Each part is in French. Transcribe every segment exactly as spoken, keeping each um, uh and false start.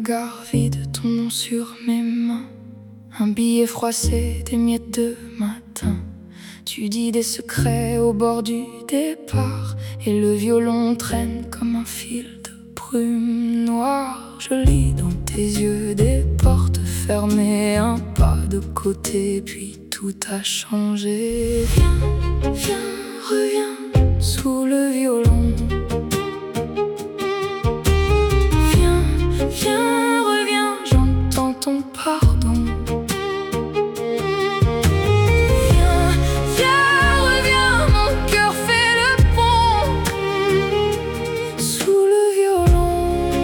regard vide, ton nom sur mes mains, un billet froissé, des miettes de matin. Tu dis des secrets au bord du départ, et le violon traîne comme un fil de brume noire. Je lis dans tes yeux des portes fermées, un pas de côté, puis tout a changé. Viens, viens, reviens sous le violon. Viens, viens, reviens, j'entends ton pardon. Viens, viens, reviens, mon cœur fait le pont sous le violon.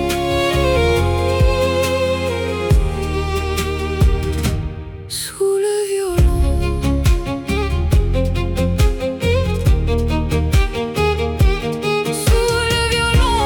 Sous le violon. Sous le violon.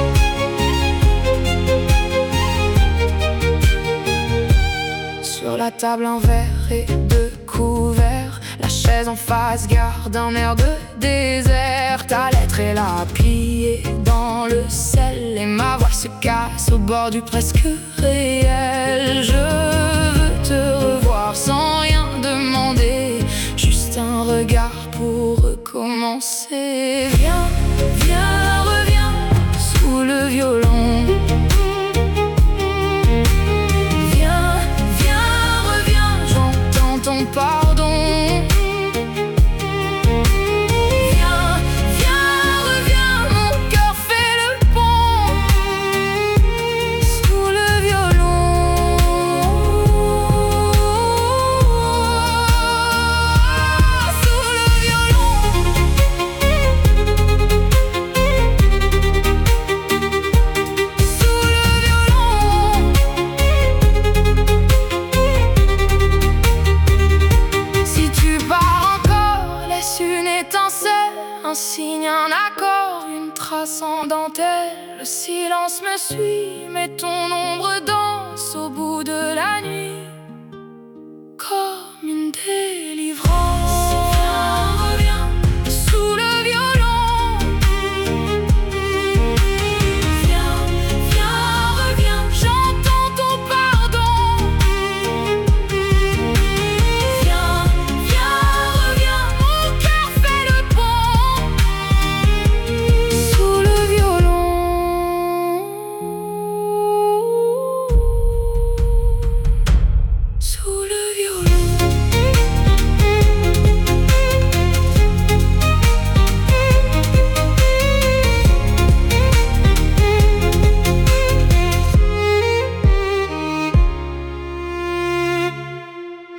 Sur la table un verre et deux couverts, la chaise en face garde un air de désert. Ta lettre est là pliée dans le sel, et ma voix se casse au bord du presque réel. Je veux te revoir sans rien demander, juste un regard pour recommencer. Viens, viens, reviens sous le violon. Viens, viens, reviens, j'entends ton pardon. Viens, viens, reviens, mon cœur fait le pont sous le violon. Sous le violon. Sous le violon. Si tu pars encore, laisse une étincelle, un signe, un accord, une trace en dentelle. Le silence me suit, mais ton ombre danse au bout de la nuit comme une délivrance.